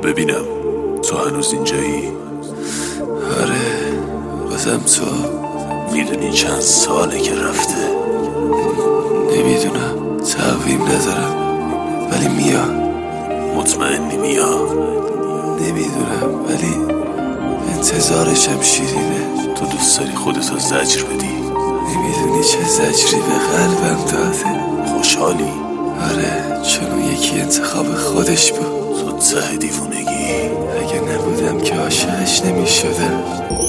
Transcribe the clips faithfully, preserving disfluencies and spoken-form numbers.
ببینم تو هنوز اینجایی؟ آره بازم تو. میدونی چند ساله که رفته؟ نمیدونم، تعویم ندارم ولی میاد. مطمئنی میاد؟ نمیدونم ولی انتظارشم شیرینه. تو دوست داری خودتو زجر بدی؟ نمیدونی چه زجری به قلبم داده. خوشحالی؟ آره چون اون یکی انتخاب خودش بود. تو ته دیوونگی. اگه نبودم که عاشقش نمیشدم.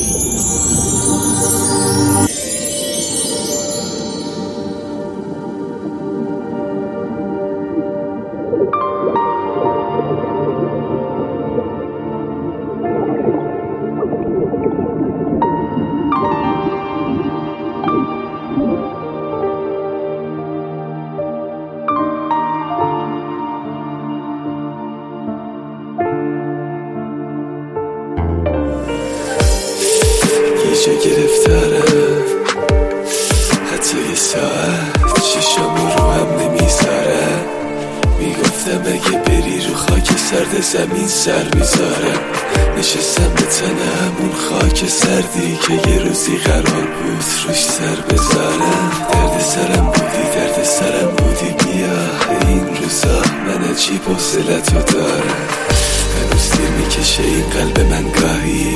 چه گرفتارم، حتی یه ساعت ششم رو هم نمیذارم. میگفتم اگه بری رو خاک سرد زمین سر میذارم. نشستم به تن همون خاک سردی که یه روزی قرار بود روش سر بذارم. درد سرم بودی درد سرم بودی بیا این روزا من عجیب حوصلتو دارم. هنوز دیر میکشه این قلب من گاهی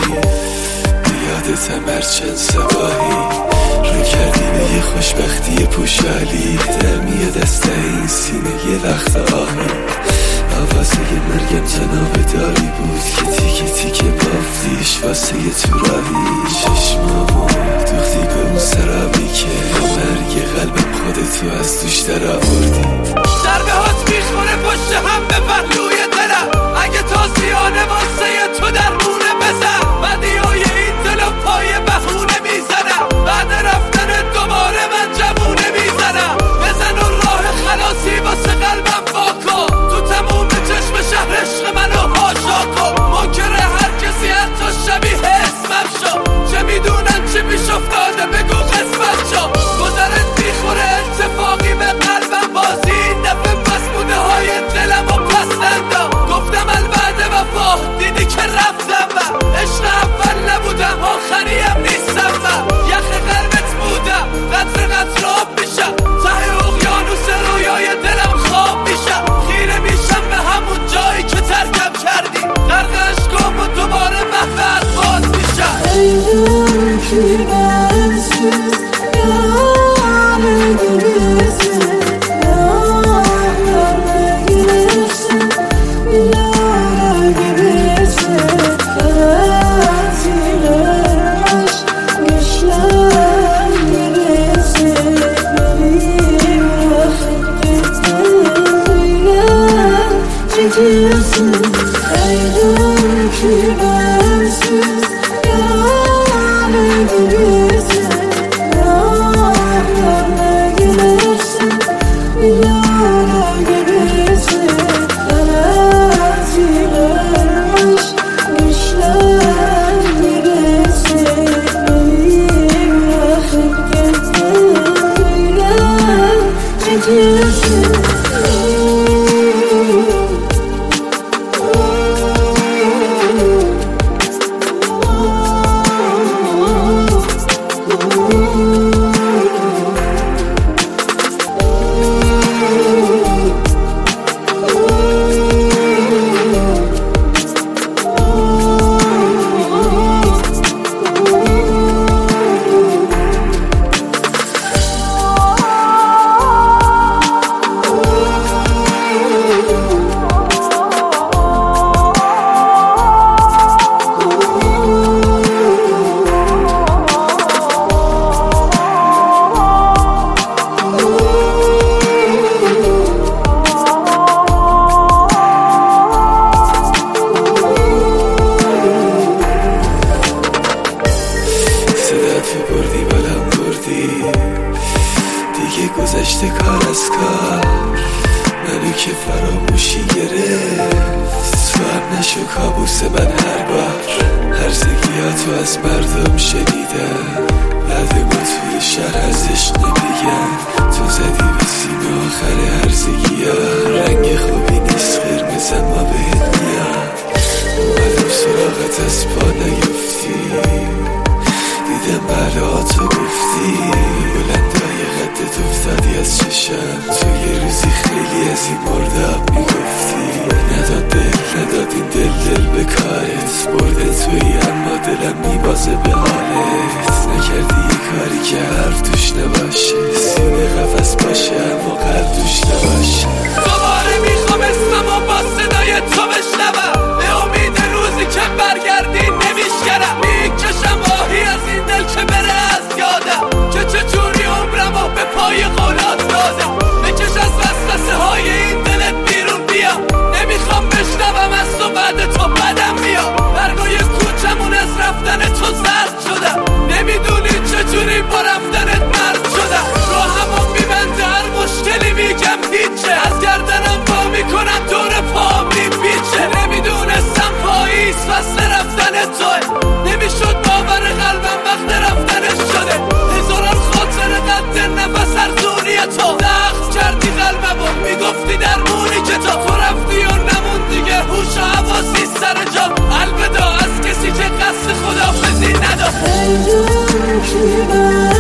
یادتم هر چند صباحی رو کردی به یه خوشبختی پوشالی. در میاد از ته این سینه یه وقت آهی. آوازه مرگم تناب داری بود که تیکه تیکه بافتیش واسه یه تو راهی. چشمامو دوختی به اون سرابی که مرگ قلبم خودتو از دوش در آوردی. ضربه هات میخوره پشت هم به پهلوی دلم. اگه تازیانه واسه تو در مونه بزن. بدیای این دل و پای بهونه میزنم. بعد رفتن دوباره من جوونه میزنم. بزن اون راه خلاصی واسه قلبم واکن. تو تموم چشم شهر عشق منو هاشا کن. منکر هر کسی حتی شبیه اسمم شو. چه میدونن چی پیش افتاده بگو قسمت شو. گذرت میخوره اتفاقی به قلبم بازی. این دفعه پس بوده های دلم و پس نندم. گفتم البته وفا دیدی که رفتم من. عشق اول نبودم آخریم نیستم من. یخ قلبت بودم قطر قطر آب میشم. ته اقیانوس رویای دلم خواب میشم. خیره میشم به همون جایی که ترکم کردی. غرق عشقم و دوباره محو باز میشم. ایدون که بسیز یاره گریزه یاره گریزه یاره گریزه قرازیرش گشلم گریزه ببین وقت دلیم جگیزه ایدون که بسیز گذشته کار از کار منو که فراموشی گرفت. تو هم نشو کابوس من هر بار. هرزگیاتو از مردم شنیدم بعد ما توی شهر ازش نمیگم. تو زدی به سیم آخر هرزگی ها. رنگ خوبی نیست قرمز اما بهت میاد. کسی مردم میگفتی نداد دل نداد این دل دل به کارت برده توی اما دلم میبازه به حالت نکردی یه کاری که حرف توش نباشه سینه قفص باشه اما قلب توش نباشه دوباره میخوام اسممو با صدای تو بشنوم به امید روزی که برگردی نمیشکنم میکشم آهی از این دل که بره از یادم که چجوری عمرمو به پای قولات دادم بکش از وسوسه های این دلت بیرون بیام نمیخوام بشنوم از تو بعد تو بدم میام برگای کوچمون از رفتن تو زرد شدم نمیدونی چجوری با رفتنت مرد شدم راهمو میبنده هر مشکلی میگم هیچه از گردنم با میکنم دور پا میپیچه نمیدونستم پاییز فصل رفتن توه نمیشد باور قلبم وقت رفتنش شده هزاران خاطره قد نفس ارزونی تو زخم کردی قلبمو میگفتی درمونی که تا تو رفتی و نمون دیگه هوش و حواسی سر جا الوداع از کسی که قصد خدافزی نداشت